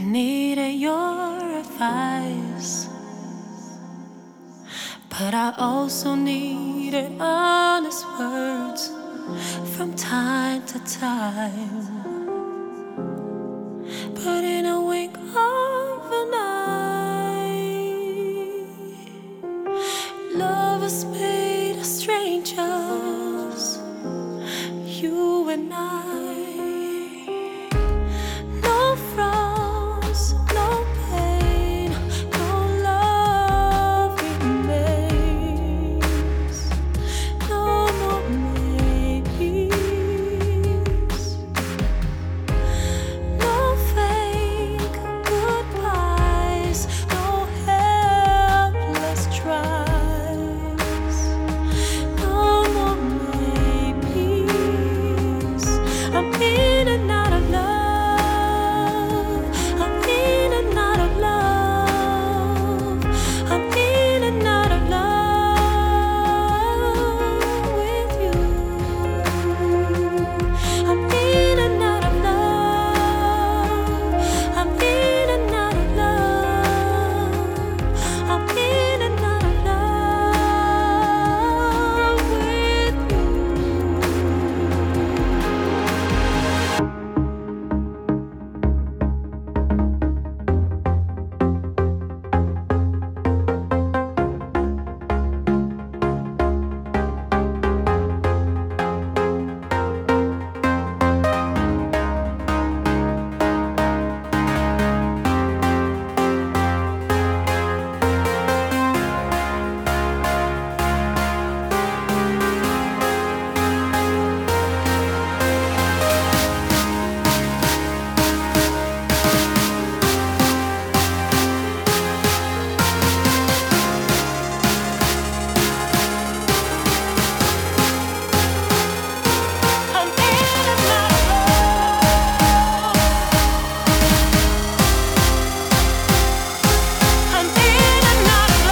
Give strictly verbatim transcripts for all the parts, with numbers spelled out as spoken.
needed your advice, but I also needed honest words from time to time. But in a wink of an eye, lovers made us strangers, you and I. No frowns, no pain, no love remains. No more maybes, no fake goodbyes, no helpless tries. No more maybes. I'm in and out of love. I'm in and out of love. I'm in and out of love with you. I'm in and out of love. I'm in and out of love. I'm in and out of love with you. I'm in and out of love. I'm in and out of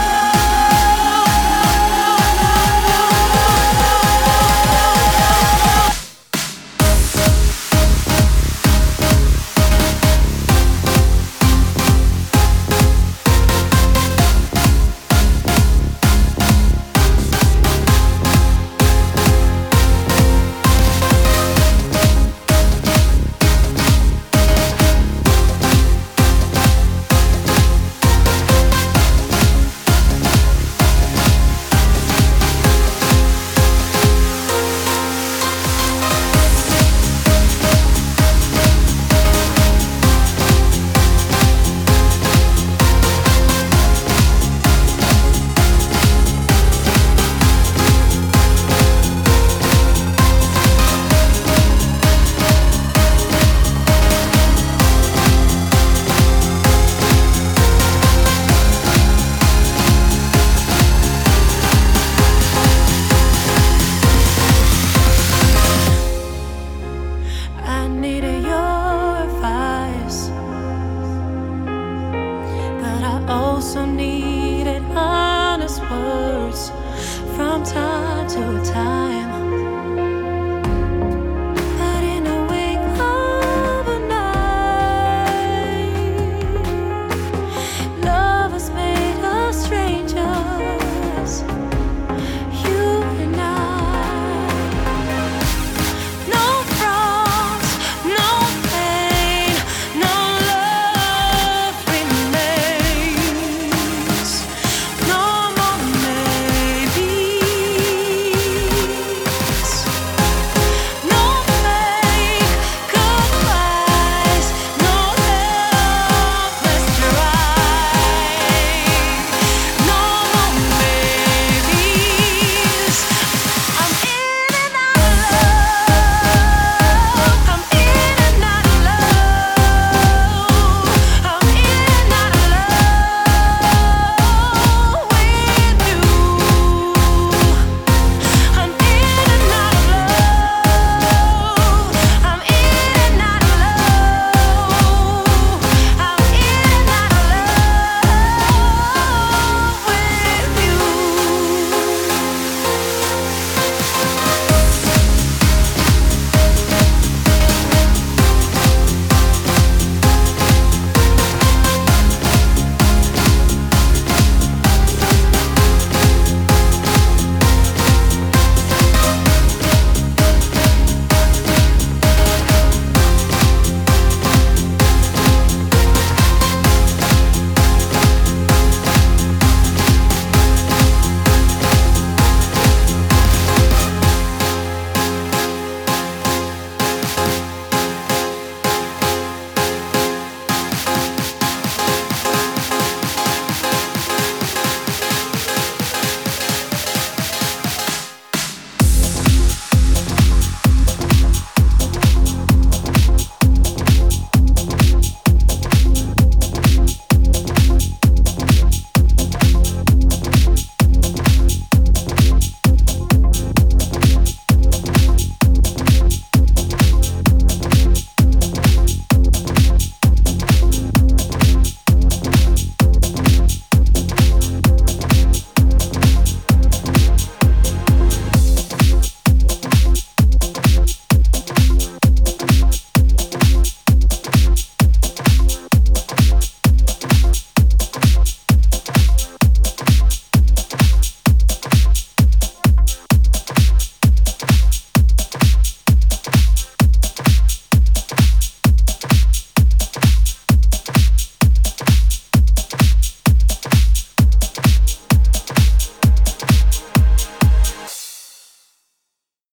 I needed your advice, but I also needed honest words from time to time.